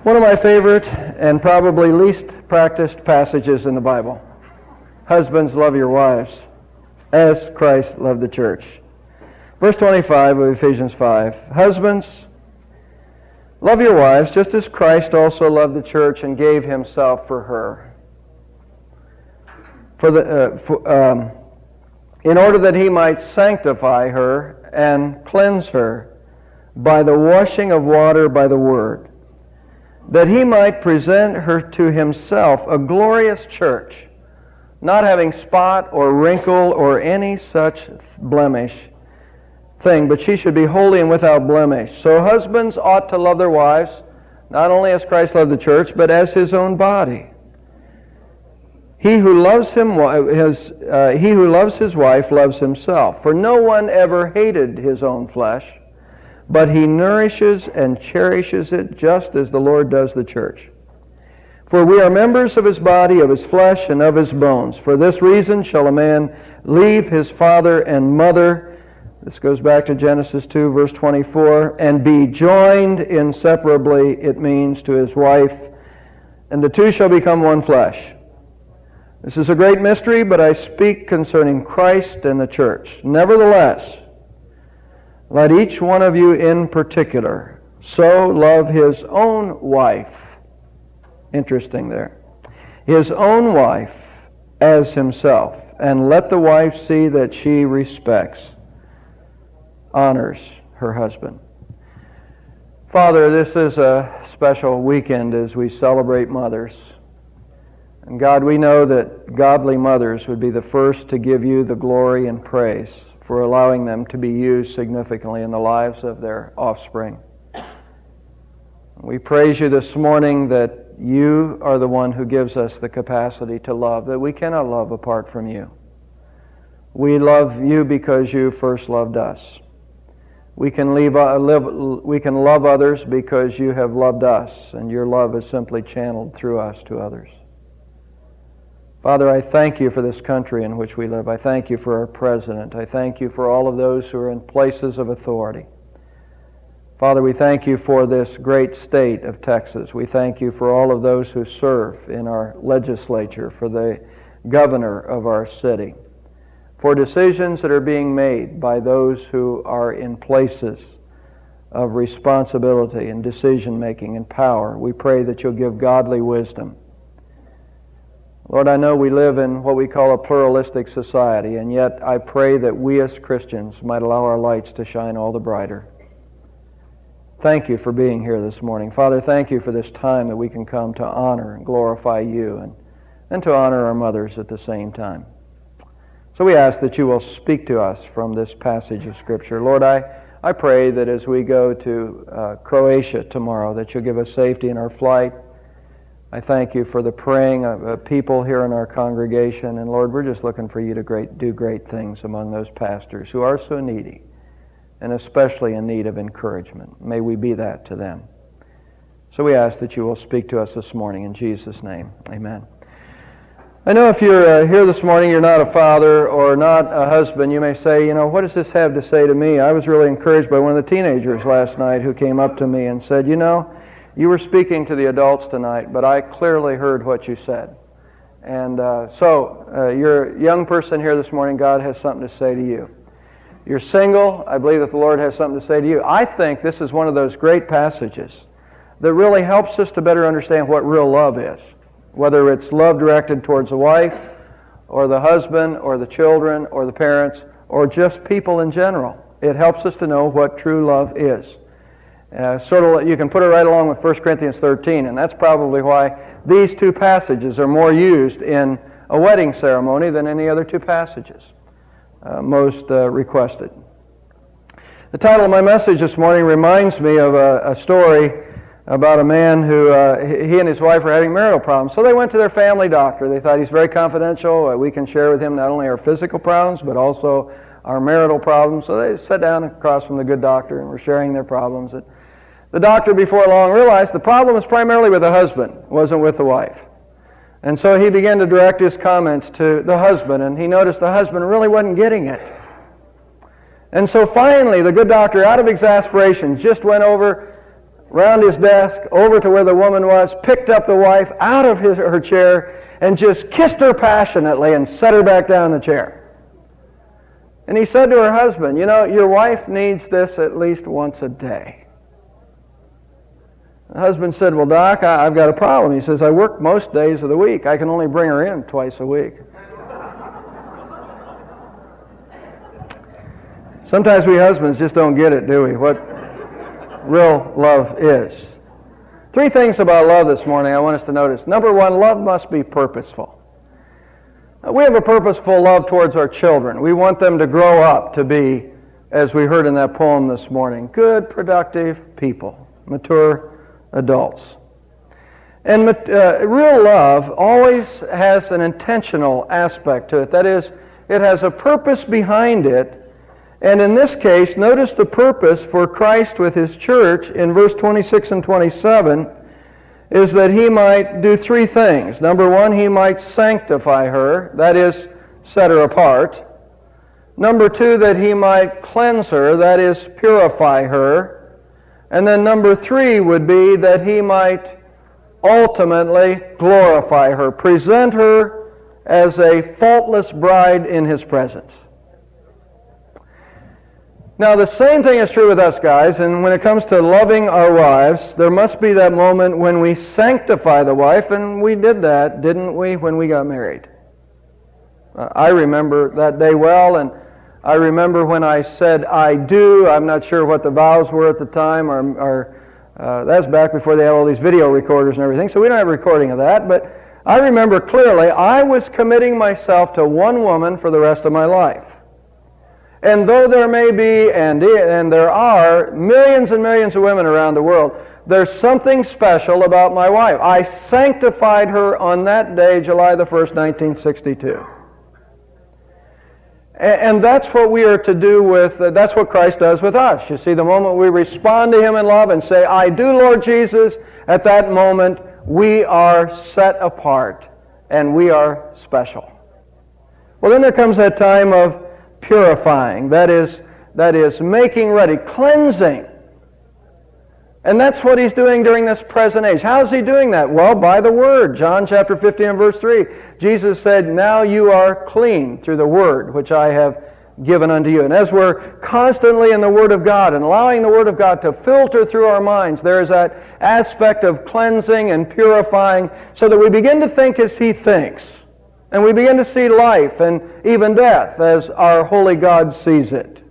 One of my favorite and probably least practiced passages in the Bible. Husbands, love your wives as Christ loved the church. Verse 25 of Ephesians 5. Husbands, love your wives just as Christ also loved the church and gave himself for her. In order that he might sanctify her and cleanse her by the washing of water by the word, that he might present her to himself a glorious church, not having spot or wrinkle or any such blemish thing, but she should be holy and without blemish. So husbands ought to love their wives, not only as Christ loved the church, but as his own body. He who loves his wife loves himself. For no one ever hated his own flesh, but he nourishes and cherishes it just as the Lord does the church. For we are members of his body, of his flesh, and of his bones. For this reason shall a man leave his father and mother, this goes back to Genesis 2, verse 24, and be joined inseparably, it means, to his wife, and the two shall become one flesh. This is a great mystery, but I speak concerning Christ and the church. Nevertheless, let each one of you in particular so love his own wife. Interesting there. His own wife as himself. And let the wife see that she respects, honors her husband. Father, this is a special weekend as we celebrate mothers. And God, we know that godly mothers would be the first to give you the glory and praise for allowing them to be used significantly in the lives of their offspring. We praise you this morning that you are the one who gives us the capacity to love, that we cannot love apart from you. We love you because you first loved us. We can love others because you have loved us, and your love is simply channeled through us to others. Father, I thank you for this country in which we live. I thank you for our president. I thank you for all of those who are in places of authority. Father, we thank you for this great state of Texas. We thank you for all of those who serve in our legislature, for the governor of our city, for decisions that are being made by those who are in places of responsibility and decision-making and power. We pray that you'll give godly wisdom. Lord, I know we live in what we call a pluralistic society, and yet I pray that we as Christians might allow our lights to shine all the brighter. Thank you for being here this morning. Father, thank you for this time that we can come to honor and glorify you and to honor our mothers at the same time. So we ask that you will speak to us from this passage of Scripture. Lord, I pray that as we go to Croatia tomorrow, that you'll give us safety in our flight. I thank you for the praying of people here in our congregation. And Lord, we're just looking for you to do great things among those pastors who are so needy, and especially in need of encouragement. May we be that to them. So we ask that you will speak to us this morning in Jesus' name. Amen. I know if you're here this morning, you're not a father or not a husband, you may say, what does this have to say to me? I was really encouraged by one of the teenagers last night who came up to me and said, you were speaking to the adults tonight, but I clearly heard what you said. And so you're a young person here this morning, God has something to say to you. You're single, I believe that the Lord has something to say to you. I think this is one of those great passages that really helps us to better understand what real love is. Whether it's love directed towards the wife, or the husband, or the children, or the parents, or just people in general. It helps us to know what true love is. You can put it right along with 1 Corinthians 13, and that's probably why these two passages are more used in a wedding ceremony than any other two passages most requested. The title of my message this morning reminds me of a story about a man who, he and his wife were having marital problems. So they went to their family doctor. They thought he's very confidential. We can share with him not only our physical problems, but also our marital problems. So they sat down across from the good doctor and were sharing their problems. And the doctor, before long, realized the problem was primarily with the husband, it wasn't with the wife. And so he began to direct his comments to the husband, and he noticed the husband really wasn't getting it. And so finally, the good doctor, out of exasperation, just went over around his desk, over to where the woman was, picked up the wife out of her chair, and just kissed her passionately and set her back down in the chair. And he said to her husband, you know, your wife needs this at least once a day. The husband said, well, Doc, I've got a problem. He says, I work most days of the week. I can only bring her in twice a week. Sometimes we husbands just don't get it, do we? What real love is. 3 things about love this morning I want us to notice. Number 1, love must be purposeful. We have a purposeful love towards our children. We want them to grow up to be, as we heard in that poem this morning, good, productive people, mature adults. And real love always has an intentional aspect to it. That is, it has a purpose behind it. And in this case, notice the purpose for Christ with His church in verse 26 and 27 is that He might do 3 things. Number 1, He might sanctify her, that is, set her apart. Number 2, that He might cleanse her, that is, purify her. And then number 3 would be that He might ultimately glorify her, present her as a faultless bride in His presence. Now, the same thing is true with us guys, and when it comes to loving our wives, there must be that moment when we sanctify the wife, and we did that, didn't we, when we got married? I remember that day well, and I remember when I said I do. I'm not sure what the vows were at the time, or that's back before they had all these video recorders and everything, so we don't have a recording of that, but I remember clearly I was committing myself to one woman for the rest of my life. And though there may be, and there are, millions and millions of women around the world, there's something special about my wife. I sanctified her on that day, July the 1st, 1962. And that's what we are to do with, that's what Christ does with us. You see, the moment we respond to Him in love and say, I do, Lord Jesus, at that moment we are set apart and we are special. Well, then there comes that time of purifying, that is making ready, cleansing. And that's what He's doing during this present age. How is He doing that? Well, by the Word. John chapter 15 and verse 3. Jesus said, now you are clean through the Word which I have given unto you. And as we're constantly in the Word of God and allowing the Word of God to filter through our minds, there is that aspect of cleansing and purifying so that we begin to think as He thinks. And we begin to see life and even death as our holy God sees it.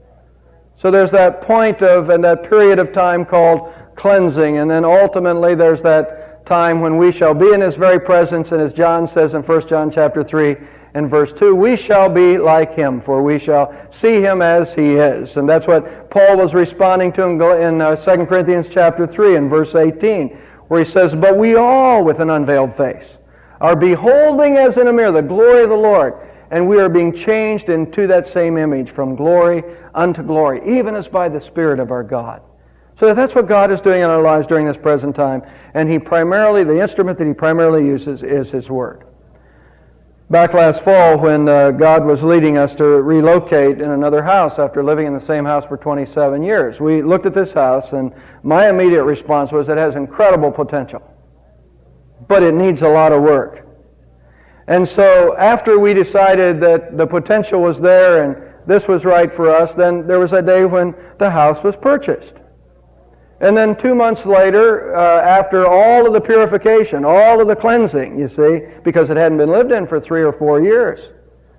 So there's that point of, and that period of time called cleansing, and then ultimately there's that time when we shall be in His very presence, and as John says in 1 John chapter 3 and verse 2, we shall be like Him, for we shall see Him as He is. And that's what Paul was responding to in 2 Corinthians chapter 3 and verse 18, where he says, but we all with an unveiled face are beholding as in a mirror the glory of the Lord, and we are being changed into that same image from glory unto glory, even as by the Spirit of our God. So that's what God is doing in our lives during this present time, and He primarily, the instrument that He primarily uses is His Word. Back last fall when God was leading us to relocate in another house after living in the same house for 27 years, we looked at this house, and my immediate response was it has incredible potential. But it needs a lot of work. And so after we decided that the potential was there and this was right for us, then there was a day when the house was purchased. And then 2 months later, after all of the purification, all of the cleansing, you see, because it hadn't been lived in for 3 or 4 years.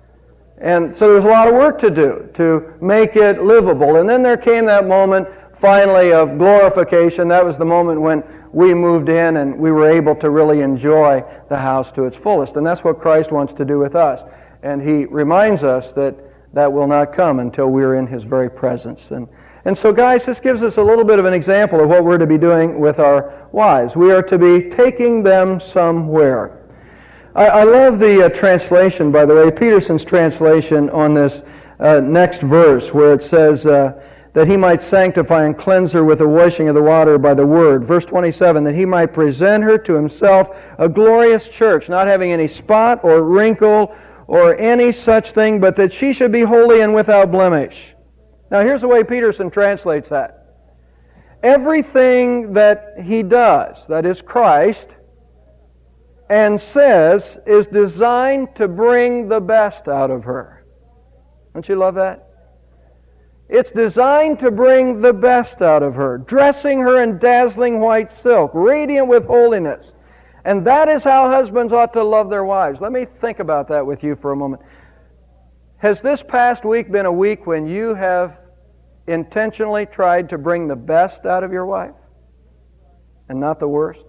And so there was a lot of work to do to make it livable. And then there came that moment, finally, of glorification. That was the moment when we moved in and we were able to really enjoy the house to its fullest. And that's what Christ wants to do with us. And He reminds us that that will not come until we're in His very presence. And so, guys, this gives us a little bit of an example of what we're to be doing with our wives. We are to be taking them somewhere. I love the translation, by the way, Peterson's translation on this next verse, where it says that He might sanctify and cleanse her with the washing of the water by the Word. Verse 27, that He might present her to Himself a glorious church, not having any spot or wrinkle or any such thing, but that she should be holy and without blemish. Now here's the way Peterson translates that. everything that He does, that is Christ, and says is designed to bring the best out of her. Don't you love that? It's designed to bring the best out of her, dressing her in dazzling white silk, radiant with holiness. And that is how husbands ought to love their wives. Let me think about that with you for a moment. Has this past week been a week when you have intentionally tried to bring the best out of your wife and not the worst?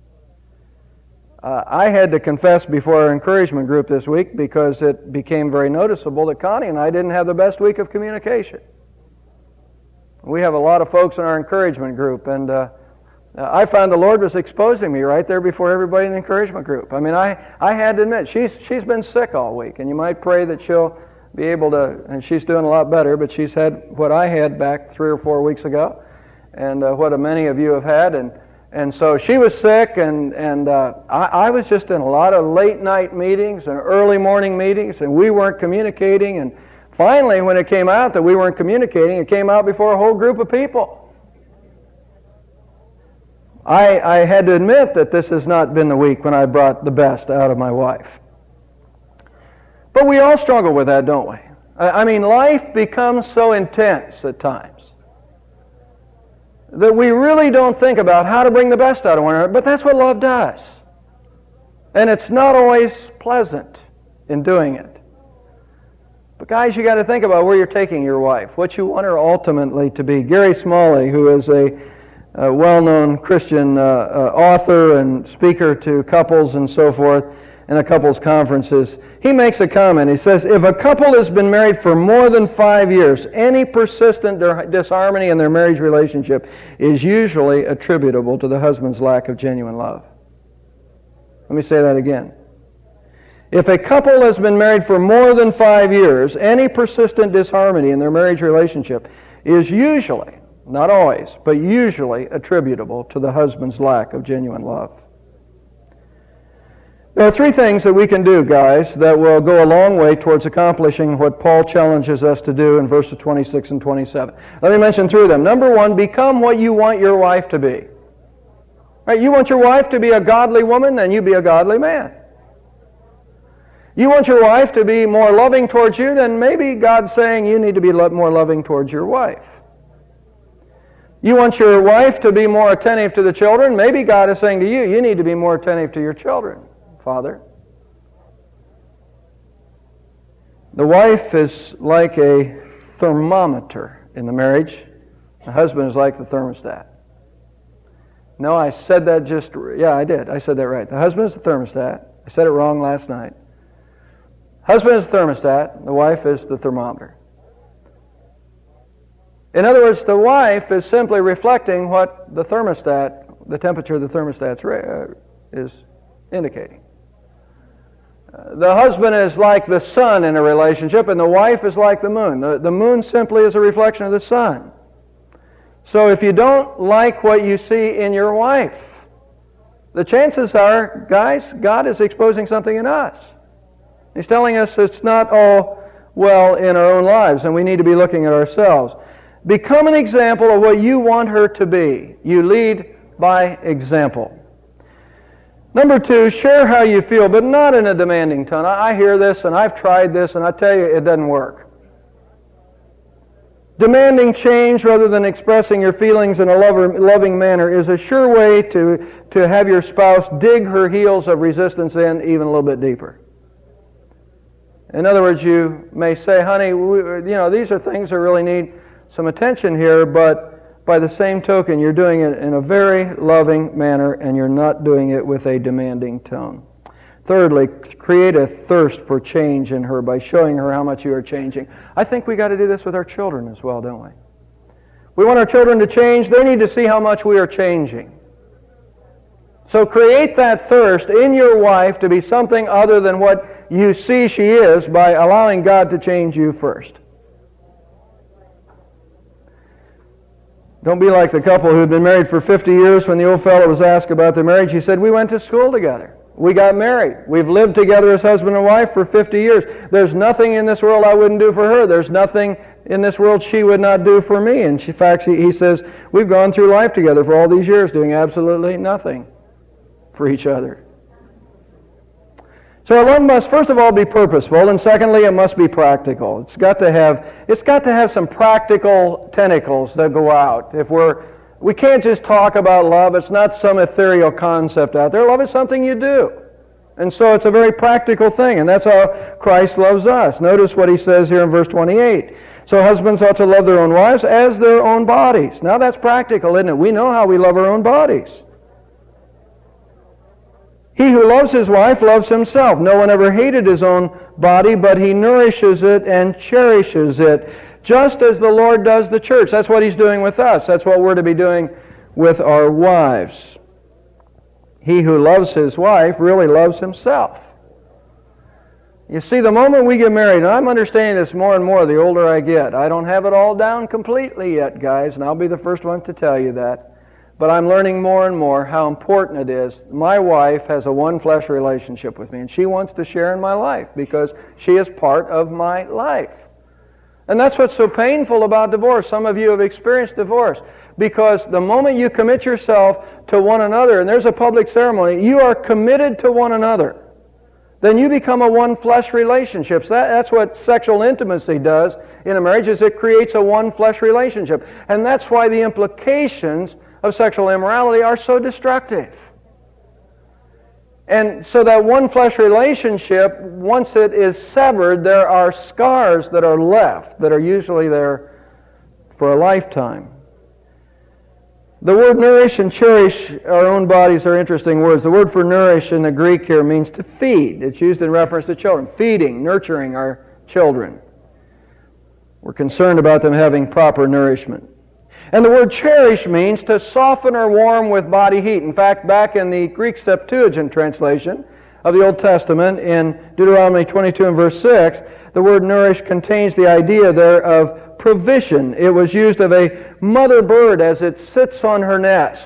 I had to confess before our encouragement group this week because it became very noticeable that Connie and I didn't have the best week of communication. We have a lot of folks in our encouragement group, and I found the Lord was exposing me right there before everybody in the encouragement group. I mean, I had to admit, she's been sick all week, and you might pray that she'll be able to, and she's doing a lot better, but she's had what I had back 3 or 4 weeks ago, and what many of you have had, and so she was sick, and I was just in a lot of late night meetings and early morning meetings, and we weren't communicating, and finally, when it came out that we weren't communicating, it came out before a whole group of people. I had to admit that this has not been the week when I brought the best out of my wife. But we all struggle with that, don't we? I mean, life becomes so intense at times that we really don't think about how to bring the best out of one another, but that's what love does. And it's not always pleasant in doing it. But guys, you got to think about where you're taking your wife, what you want her ultimately to be. Gary Smalley, who is a well-known Christian author and speaker to couples and so forth in a couples conferences, he makes a comment. He says, if a couple has been married for more than 5 years, any persistent disharmony in their marriage relationship is usually attributable to the husband's lack of genuine love. Let me say that again. If a couple has been married for more than 5 years, any persistent disharmony in their marriage relationship is usually, not always, but usually attributable to the husband's lack of genuine love. There are 3 things that we can do, guys, that will go a long way towards accomplishing what Paul challenges us to do in verses 26 and 27. Let me mention 3 of them. Number 1, become what you want your wife to be. Right? You want your wife to be a godly woman, then you be a godly man. You want your wife to be more loving towards you, then maybe God's saying you need to be more loving towards your wife. You want your wife to be more attentive to the children, maybe God is saying to you, you need to be more attentive to your children, Father. The wife is like a thermometer in the marriage. The husband is like the thermostat. No, I said that I did. I said that right. The husband is the thermostat. I said it wrong last night. Husband is the thermostat. The wife is the thermometer. In other words, the wife is simply reflecting what the thermostat, the temperature of the thermostat is indicating. The husband is like the sun in a relationship, and the wife is like the moon. The moon simply is a reflection of the sun. So if you don't like what you see in your wife, the chances are, guys, God is exposing something in us. He's telling us it's not all well in our own lives, and we need to be looking at ourselves. Become an example of what you want her to be. You lead by example. Number 2, share how you feel, but not in a demanding tone. I hear this, and I've tried this, and I tell you, it doesn't work. Demanding change rather than expressing your feelings in a loving manner is a sure way to have your spouse dig her heels of resistance in even a little bit deeper. In other words, you may say, honey, these are things that really need some attention here, but by the same token, you're doing it in a very loving manner, and you're not doing it with a demanding tone. Thirdly, create a thirst for change in her by showing her how much you are changing. I think we got to do this with our children as well, don't we? We want our children to change. They need to see how much we are changing. So create that thirst in your wife to be something other than what you see she is by allowing God to change you first. Don't be like the couple who had been married for 50 years. When the old fellow was asked about their marriage, he said, we went to school together. We got married. We've lived together as husband and wife for 50 years. There's nothing in this world I wouldn't do for her. There's nothing in this world she would not do for me. And in fact, he says, we've gone through life together for all these years doing absolutely nothing for each other. So our love must first of all be purposeful, and secondly, it must be practical. It's got to have some practical tentacles that go out. We can't just talk about love. It's not some ethereal concept out there. Love is something you do. And so it's a very practical thing, and that's how Christ loves us. Notice what he says here in verse 28. So husbands ought to love their own wives as their own bodies. Now that's practical, isn't it? We know how we love our own bodies. He who loves his wife loves himself. No one ever hated his own body, but he nourishes it and cherishes it, just as the Lord does the church. That's what he's doing with us. That's what we're to be doing with our wives. He who loves his wife really loves himself. You see, the moment we get married, and I'm understanding this more and more the older I get. I don't have it all down completely yet, guys, and I'll be the first one to tell you that. But I'm learning more and more how important it is. My wife has a one-flesh relationship with me, and she wants to share in my life because she is part of my life. And that's what's so painful about divorce. Some of you have experienced divorce because the moment you commit yourself to one another, and there's a public ceremony, you are committed to one another. Then you become a one-flesh relationship. So that's what sexual intimacy does in a marriage, is it creates a one-flesh relationship. And that's why the implications of sexual immorality are so destructive. And so that one-flesh relationship, once it is severed, there are scars that are left that are usually there for a lifetime. The word nourish and cherish our own bodies are interesting words. The word for nourish in the Greek here means to feed. It's used in reference to children. Feeding, nurturing our children. We're concerned about them having proper nourishment. And the word cherish means to soften or warm with body heat. In fact, back in the Greek Septuagint translation of the Old Testament, in Deuteronomy 22 and verse 6, the word nourish contains the idea there of provision. It was used of a mother bird as it sits on her nest.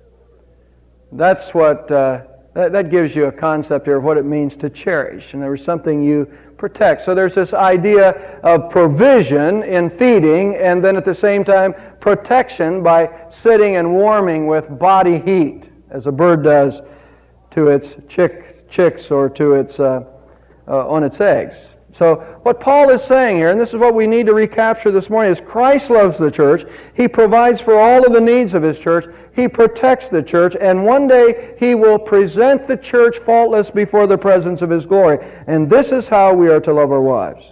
That's what, that gives you a concept here of what it means to cherish. And there was something you protect. So there's this idea of provision in feeding, and then at the same time protection by sitting and warming with body heat, as a bird does to its chicks or to its on its eggs. So what Paul is saying here, and this is what we need to recapture this morning, is Christ loves the church. He provides for all of the needs of his church. He protects the church, and one day he will present the church faultless before the presence of his glory. And this is how we are to love our wives.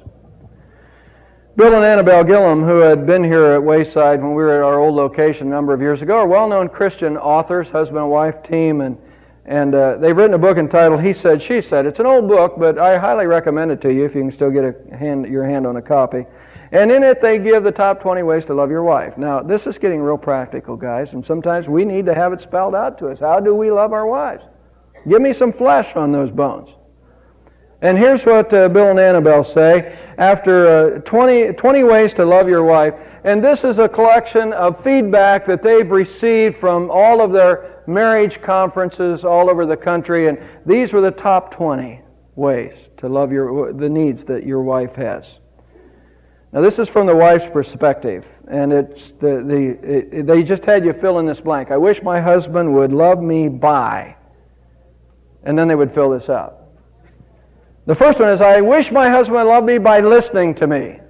Bill and Annabelle Gillum, who had been here at Wayside when we were at our old location a number of years ago, are well-known Christian authors, husband and wife team, and they've written a book entitled He Said, She Said. It's an old book, but I highly recommend it to you if you can still get your hand on a copy. And in it, they give the top 20 ways to love your wife. Now, this is getting real practical, guys, and sometimes we need to have it spelled out to us. How do we love our wives? Give me some flesh on those bones. And here's what Bill and Annabelle say after 20 ways to love your wife. And this is a collection of feedback that they've received from all of their marriage conferences all over the country. And these were the top 20 ways to love the needs that your wife has. Now this is from the wife's perspective. And it's they just had you fill in this blank. I wish my husband would love me by. And then they would fill this out. The first one is, I wish my husband would love me by listening to me.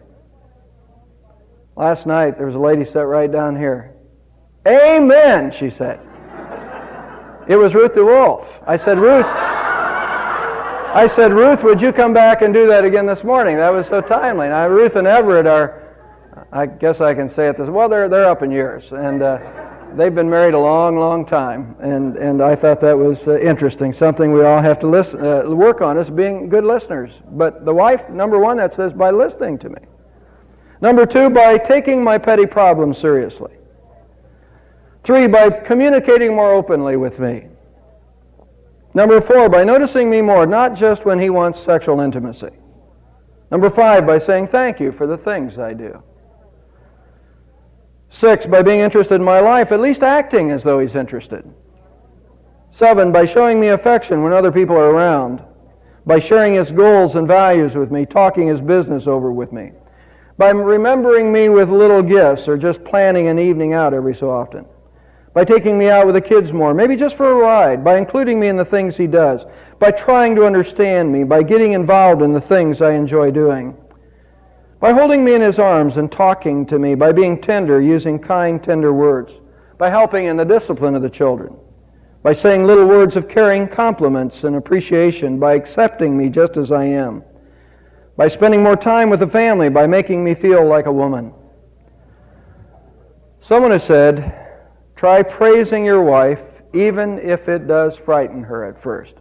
Last night, there was a lady sat right down here. Amen, she said. It was Ruth DeWolf. I said, Ruth, would you come back and do that again this morning? That was so timely. Now, Ruth and Everett are, I guess I can say it this, well, they're up in years. And they've been married a long, long time, and I thought that was interesting. Something we all have to work on is being good listeners. But the wife, number one, that says by listening to me. Number two, by taking my petty problems seriously. 3, by communicating more openly with me. Number 4, by noticing me more, not just when he wants sexual intimacy. Number 5, by saying thank you for the things I do. 6, by being interested in my life, at least acting as though he's interested. 7, by showing me affection when other people are around. By sharing his goals and values with me, talking his business over with me. by remembering me with little gifts or just planning an evening out every so often, by taking me out with the kids more, maybe just for a ride, by including me in the things he does, by trying to understand me, by getting involved in the things I enjoy doing, by holding me in his arms and talking to me, by being tender, using kind, tender words, by helping in the discipline of the children, by saying little words of caring compliments and appreciation, by accepting me just as I am, by spending more time with the family, by making me feel like a woman. Someone has said, try praising your wife even if it does frighten her at first.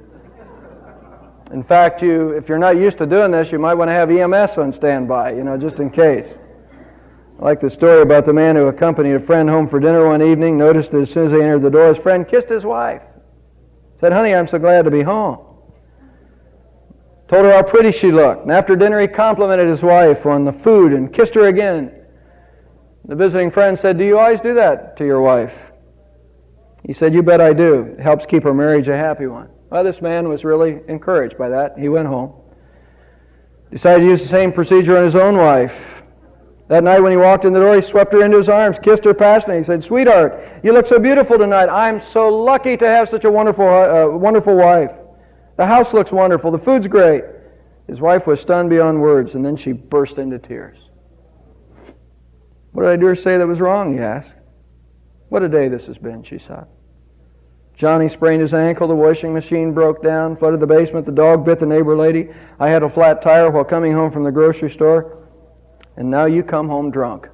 In fact, if you're not used to doing this, you might want to have EMS on standby, just in case. I like the story about the man who accompanied a friend home for dinner one evening, noticed that as soon as they entered the door, his friend kissed his wife. Said, honey, I'm so glad to be home. Told her how pretty she looked. And after dinner, he complimented his wife on the food and kissed her again. The visiting friend said, do you always do that to your wife? He said, you bet I do. It helps keep our marriage a happy one. Well, this man was really encouraged by that. He went home. Decided to use the same procedure on his own wife. That night when he walked in the door, he swept her into his arms, kissed her passionately. He said, sweetheart, you look so beautiful tonight. I'm so lucky to have such a wonderful wife. The house looks wonderful. The food's great. His wife was stunned beyond words, and then she burst into tears. What did I do or say that was wrong, he asked. What a day this has been, she sobbed. Johnny sprained his ankle, the washing machine broke down, flooded the basement, the dog bit the neighbor lady, I had a flat tire while coming home from the grocery store, and now you come home drunk.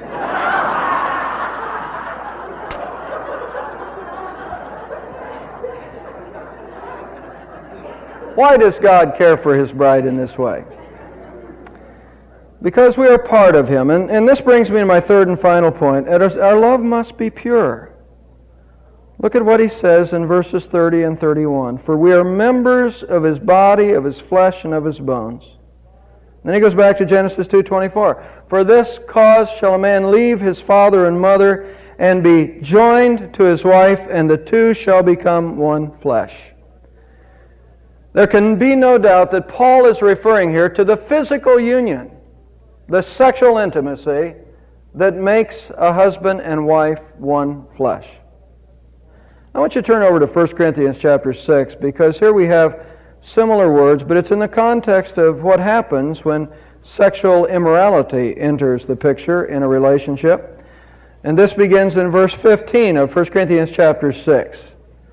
Why does God care for His bride in this way? Because we are part of Him. And this brings me to my third and final point. Our love must be pure. Look at what he says in verses 30 and 31. For we are members of His body, of His flesh, and of His bones. Then he goes back to Genesis 2:24. For this cause shall a man leave his father and mother, and be joined to his wife, and the two shall become one flesh. There can be no doubt that Paul is referring here to the physical union, the sexual intimacy that makes a husband and wife one flesh. I want you to turn over to 1 Corinthians chapter 6, because here we have similar words, but it's in the context of what happens when sexual immorality enters the picture in a relationship. And this begins in verse 15 of 1 Corinthians chapter 6.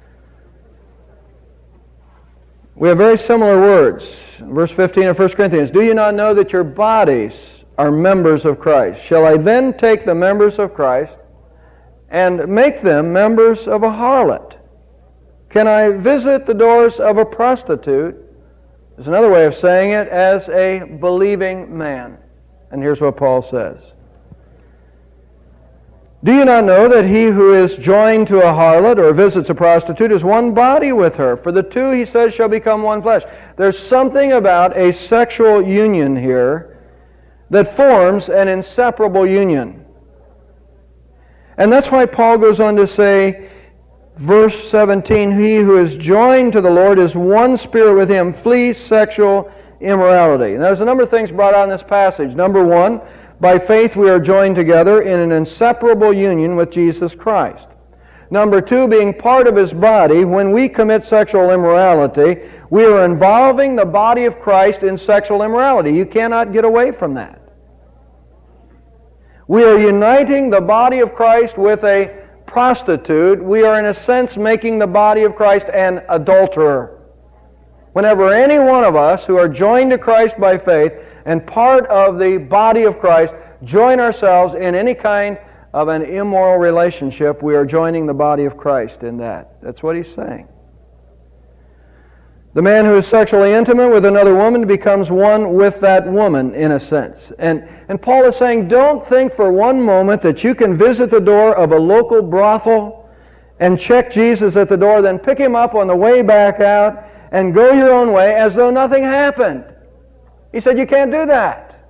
We have very similar words. Verse 15 of 1 Corinthians, do you not know that your bodies are members of Christ? Shall I then take the members of Christ and make them members of a harlot? Can I visit the doors of a prostitute? There's another way of saying it, as a believing man. And here's what Paul says. Do you not know that he who is joined to a harlot or visits a prostitute is one body with her? For the two, he says, shall become one flesh. There's something about a sexual union here that forms an inseparable union. And that's why Paul goes on to say, verse 17, he who is joined to the Lord is one spirit with Him. Flee sexual immorality. And there's a number of things brought out in this passage. Number one, by faith we are joined together in an inseparable union with Jesus Christ. Number two, being part of His body, when we commit sexual immorality, we are involving the body of Christ in sexual immorality. You cannot get away from that. We are uniting the body of Christ with a prostitute. We are in a sense making the body of Christ an adulterer. Whenever any one of us who are joined to Christ by faith and part of the body of Christ join ourselves in any kind of an immoral relationship, we are joining the body of Christ in that. That's what he's saying. The man who is sexually intimate with another woman becomes one with that woman, in a sense. And Paul is saying, don't think for one moment that you can visit the door of a local brothel and check Jesus at the door, then pick Him up on the way back out and go your own way as though nothing happened. He said you can't do that.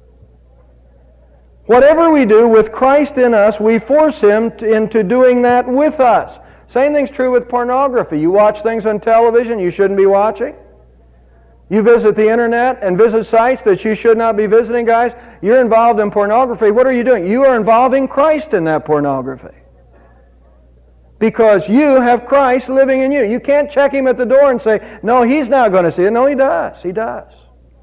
Whatever we do with Christ in us, we force Him into doing that with us. Same thing's true with pornography. You watch things on television you shouldn't be watching. You visit the internet and visit sites that you should not be visiting, guys. You're involved in pornography. What are you doing? You are involving Christ in that pornography. Because you have Christ living in you. You can't check Him at the door and say, no, He's not going to see it. No, He does. He does.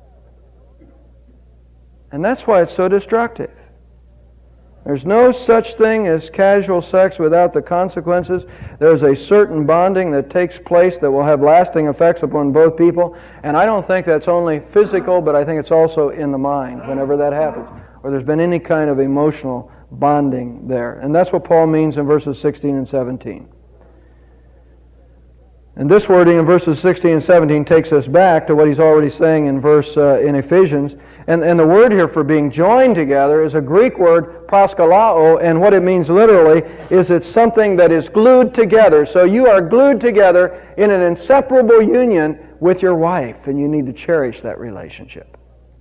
And that's why it's so destructive. There's no such thing as casual sex without the consequences. There's a certain bonding that takes place that will have lasting effects upon both people. And I don't think that's only physical, but I think it's also in the mind whenever that happens. Or there's been any kind of emotional bonding there. And that's what Paul means in verses 16 and 17. And this wording in verses 16 and 17 takes us back to what he's already saying in in Ephesians. And the word here for being joined together is a Greek word, proskalao, and what it means literally is it's something that is glued together. So you are glued together in an inseparable union with your wife, and you need to cherish that relationship.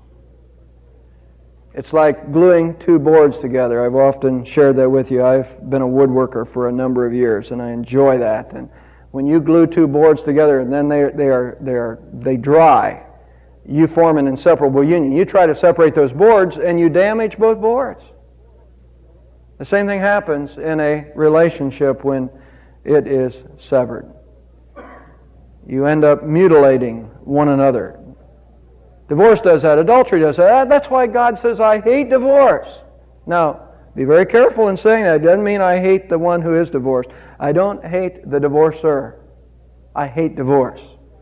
It's like gluing two boards together. I've often shared that with you. I've been a woodworker for a number of years, and I enjoy that. And when you glue two boards together and then they dry, you form an inseparable union. You try to separate those boards and you damage both boards. The same thing happens in a relationship when it is severed. You end up mutilating one another. Divorce does that. Adultery does that. That's why God says, I hate divorce. Now, be very careful in saying that. It doesn't mean I hate the one who is divorced. I don't hate the divorcer. I hate divorce.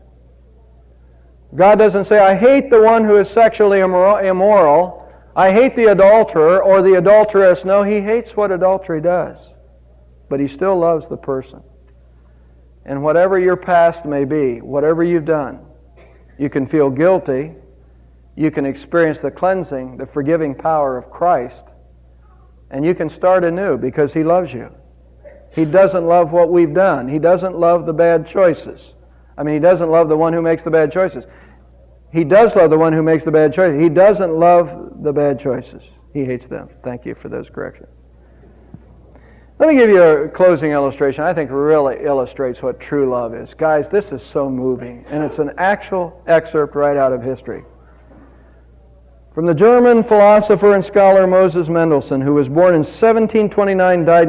God doesn't say, I hate the one who is sexually immoral. I hate the adulterer or the adulteress. No, He hates what adultery does. But He still loves the person. And whatever your past may be, whatever you've done, you can feel guilty. You can experience the cleansing, the forgiving power of Christ. And you can start anew because He loves you. He doesn't love what we've done. He doesn't love the bad choices. He doesn't love the one who makes the bad choices. He does love the one who makes the bad choices. He doesn't love the bad choices. He hates them. Thank you for those corrections. Let me give you a closing illustration I think really illustrates what true love is. Guys, this is so moving, and it's an actual excerpt right out of history. From the German philosopher and scholar Moses Mendelssohn, who was born in 1729, died in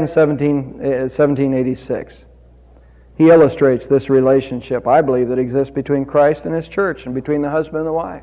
1786. He illustrates this relationship, I believe, that exists between Christ and His church and between the husband and the wife.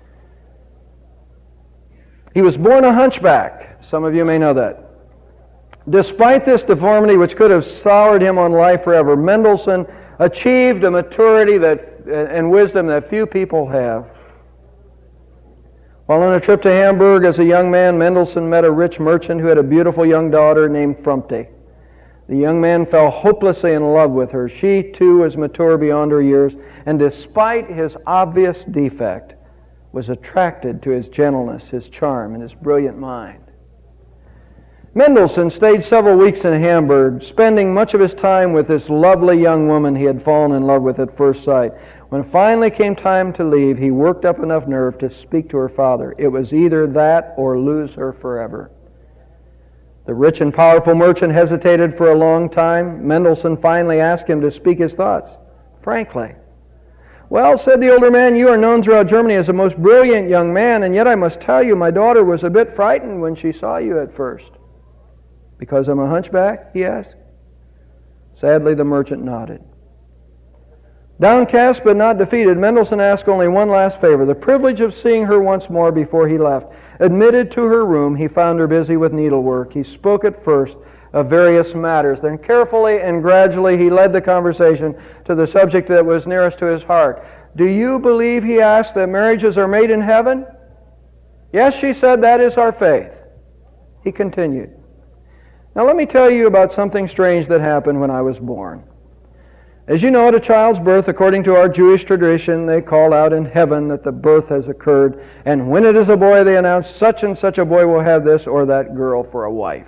He was born a hunchback. Some of you may know that. Despite this deformity, which could have soured him on life forever, Mendelssohn achieved a maturity and wisdom that few people have. While on a trip to Hamburg as a young man, Mendelssohn met a rich merchant who had a beautiful young daughter named Frumte. The young man fell hopelessly in love with her. She, too, was mature beyond her years, and despite his obvious defect, was attracted to his gentleness, his charm, and his brilliant mind. Mendelssohn stayed several weeks in Hamburg, spending much of his time with this lovely young woman he had fallen in love with at first sight. When it finally came time to leave, he worked up enough nerve to speak to her father. It was either that or lose her forever. The rich and powerful merchant hesitated for a long time. Mendelssohn finally asked him to speak his thoughts, frankly. Well, said the older man, you are known throughout Germany as a most brilliant young man, and yet I must tell you, my daughter was a bit frightened when she saw you at first. Because I'm a hunchback? He asked. Sadly, the merchant nodded. Downcast but not defeated, Mendelssohn asked only one last favor, the privilege of seeing her once more before he left. Admitted to her room, he found her busy with needlework. He spoke at first of various matters. Then carefully and gradually he led the conversation to the subject that was nearest to his heart. Do you believe, he asked, that marriages are made in heaven? Yes, she said, that is our faith. He continued. Now let me tell you about something strange that happened when I was born. As you know, at a child's birth, according to our Jewish tradition, they call out in heaven that the birth has occurred, and when it is a boy, they announce such and such a boy will have this or that girl for a wife.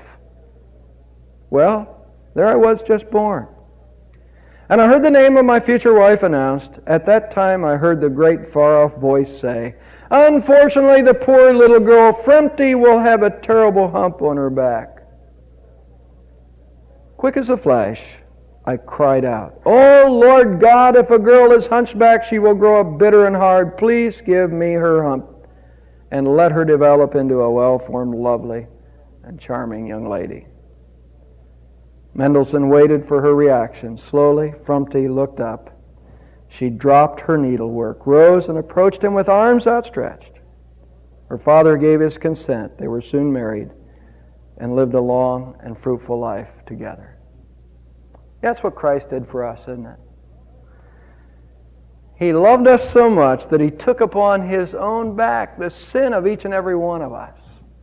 Well, there I was just born. And I heard the name of my future wife announced. At that time, I heard the great far-off voice say, unfortunately, the poor little girl, Frumte, will have a terrible hump on her back. Quick as a flash, I cried out, "Oh, Lord God, if a girl is hunchback, she will grow up bitter and hard. Please give me her hump and let her develop into a well-formed, lovely, and charming young lady." Mendelssohn waited for her reaction. Slowly, Frumpty looked up. She dropped her needlework, rose, and approached him with arms outstretched. Her father gave his consent. They were soon married and lived a long and fruitful life together. That's what Christ did for us, isn't it? He loved us so much that He took upon His own back the sin of each and every one of us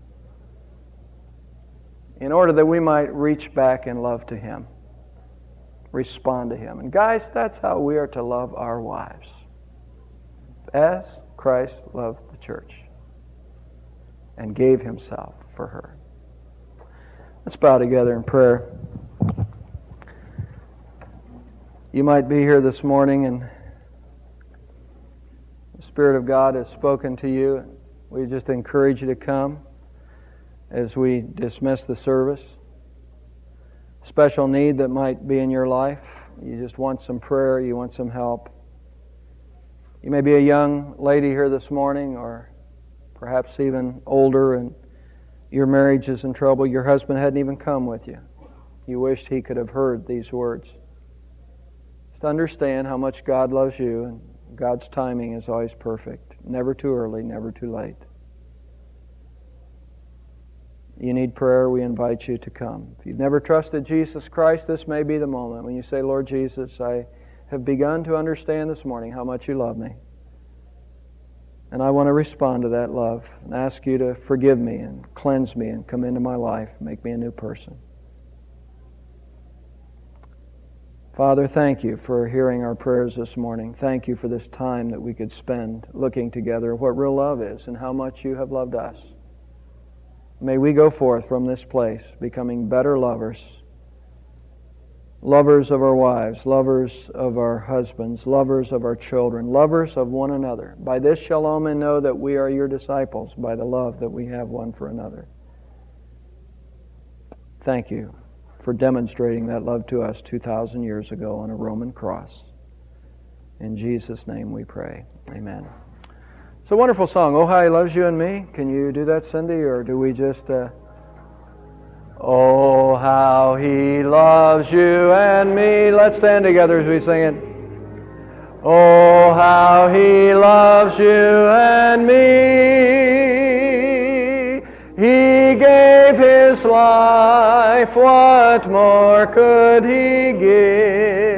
in order that we might reach back in love to Him, respond to Him. And guys, that's how we are to love our wives, as Christ loved the church and gave Himself for her. Let's bow together in prayer. You might be here this morning and the Spirit of God has spoken to you. We just encourage you to come as we dismiss the service. Special need that might be in your life. You just want some prayer, you want some help. You may be a young lady here this morning, or perhaps even older, and your marriage is in trouble. Your husband hadn't even come with you. You wished he could have heard these words. Just understand how much God loves you, and God's timing is always perfect. Never too early, never too late. You need prayer, we invite you to come. If you've never trusted Jesus Christ, this may be the moment when you say, "Lord Jesus, I have begun to understand this morning how much you love me. And I want to respond to that love and ask you to forgive me and cleanse me and come into my life, make me a new person." Father, thank you for hearing our prayers this morning. Thank you for this time that we could spend looking together at what real love is and how much you have loved us. May we go forth from this place becoming better lovers, lovers of our wives, lovers of our husbands, lovers of our children, lovers of one another. By this shall all men know that we are your disciples, by the love that we have one for another. Thank you for demonstrating that love to us 2,000 years ago on a Roman cross. In Jesus' name we pray. Amen. It's a wonderful song, "Oh, How He Loves You and Me." Can you do that, Cindy, or do we just... Oh, how He loves you and me. Let's stand together as we sing it. Oh, how He loves you and me. He gave His life. What more could He give?